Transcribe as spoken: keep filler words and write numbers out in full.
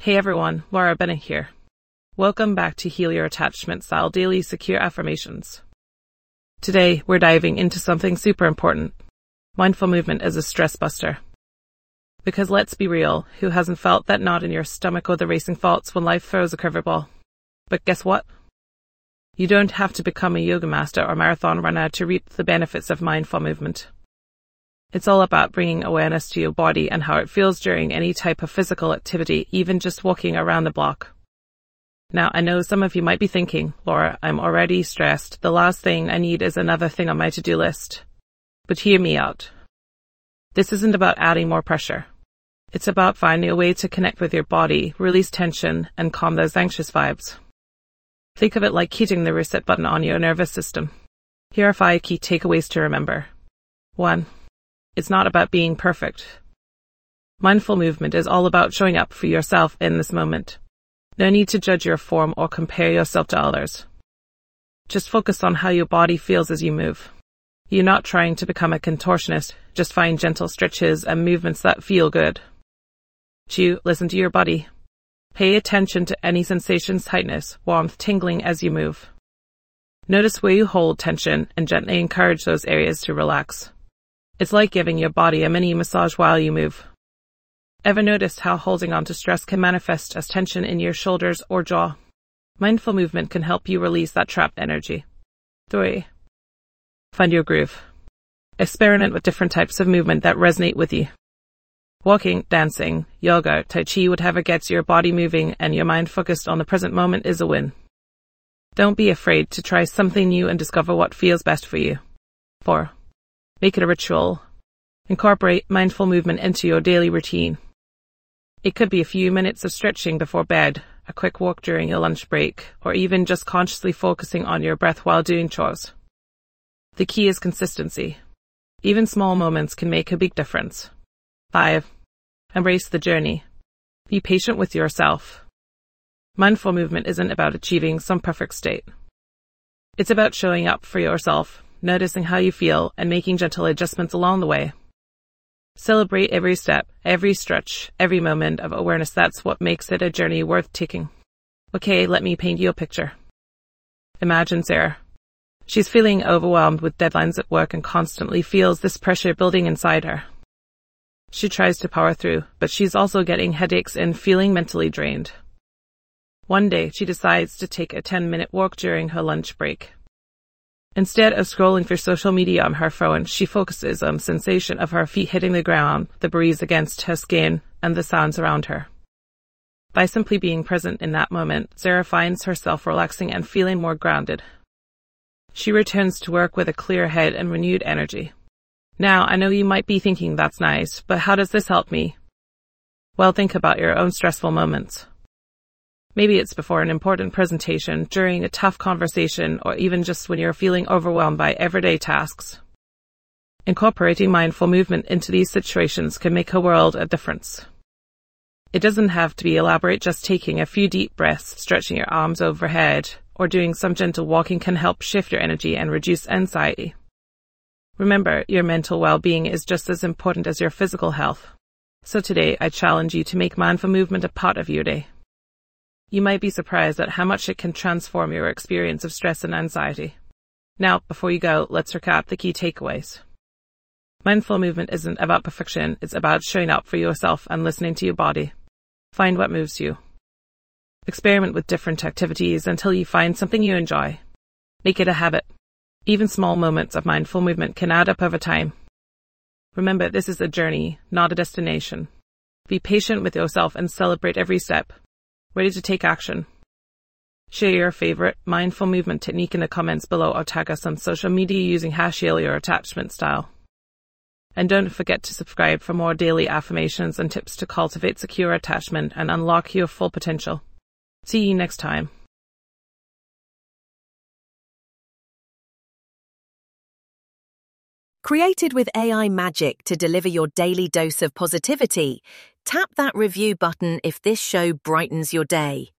Hey everyone, Laura Bennett here. Welcome back to Heal Your Attachment Style Daily Secure Affirmations. Today, we're diving into something super important. Mindful movement as a stress buster. Because let's be real, who hasn't felt that knot in your stomach or the racing thoughts when life throws a curveball? But guess what? You don't have to become a yoga master or marathon runner to reap the benefits of mindful movement. It's all about bringing awareness to your body and how it feels during any type of physical activity, even just walking around the block. Now, I know some of you might be thinking, Laura, I'm already stressed. The last thing I need is another thing on my to-do list. But hear me out. This isn't about adding more pressure. It's about finding a way to connect with your body, release tension, and calm those anxious vibes. Think of it like hitting the reset button on your nervous system. Here are five key takeaways to remember. One. It's not about being perfect. Mindful movement is all about showing up for yourself in this moment. No need to judge your form or compare yourself to others. Just focus on how your body feels as you move. You're not trying to become a contortionist, just find gentle stretches and movements that feel good. Two, listen to your body. Pay attention to any sensations, tightness, warmth, tingling as you move. Notice where you hold tension and gently encourage those areas to relax. It's like giving your body a mini massage while you move. Ever noticed how holding on to stress can manifest as tension in your shoulders or jaw? Mindful movement can help you release that trapped energy. Three. Find your groove. Experiment with different types of movement that resonate with you. Walking, dancing, yoga, tai chi, whatever gets your body moving and your mind focused on the present moment is a win. Don't be afraid to try something new and discover what feels best for you. Four. Make it a ritual. Incorporate mindful movement into your daily routine. It could be a few minutes of stretching before bed, a quick walk during your lunch break, or even just consciously focusing on your breath while doing chores. The key is consistency. Even small moments can make a big difference. Five. Embrace the journey. Be patient with yourself. Mindful movement isn't about achieving some perfect state. It's about showing up for yourself, noticing how you feel, and making gentle adjustments along the way. Celebrate every step, every stretch, every moment of awareness. That's what makes it a journey worth taking. Okay, let me paint you a picture. Imagine Sarah. She's feeling overwhelmed with deadlines at work and constantly feels this pressure building inside her. She tries to power through, but she's also getting headaches and feeling mentally drained. One day, she decides to take a ten-minute walk during her lunch break. Instead of scrolling through social media on her phone, she focuses on the sensation of her feet hitting the ground, the breeze against her skin, and the sounds around her. By simply being present in that moment, Sarah finds herself relaxing and feeling more grounded. She returns to work with a clear head and renewed energy. Now, I know you might be thinking that's nice, but how does this help me? Well, think about your own stressful moments. Maybe it's before an important presentation, during a tough conversation, or even just when you're feeling overwhelmed by everyday tasks. Incorporating mindful movement into these situations can make a world of difference. It doesn't have to be elaborate, just taking a few deep breaths, stretching your arms overhead, or doing some gentle walking can help shift your energy and reduce anxiety. Remember, your mental well-being is just as important as your physical health. So today, I challenge you to make mindful movement a part of your day. You might be surprised at how much it can transform your experience of stress and anxiety. Now, before you go, let's recap the key takeaways. Mindful movement isn't about perfection, it's about showing up for yourself and listening to your body. Find what moves you. Experiment with different activities until you find something you enjoy. Make it a habit. Even small moments of mindful movement can add up over time. Remember, this is a journey, not a destination. Be patient with yourself and celebrate every step. Ready to take action? Share your favorite mindful movement technique in the comments below or tag us on social media using hashtag Heal Your Attachment Style. And don't forget to subscribe for more daily affirmations and tips to cultivate secure attachment and unlock your full potential. See you next time. Created with A I magic to deliver your daily dose of positivity, tap that review button if this show brightens your day.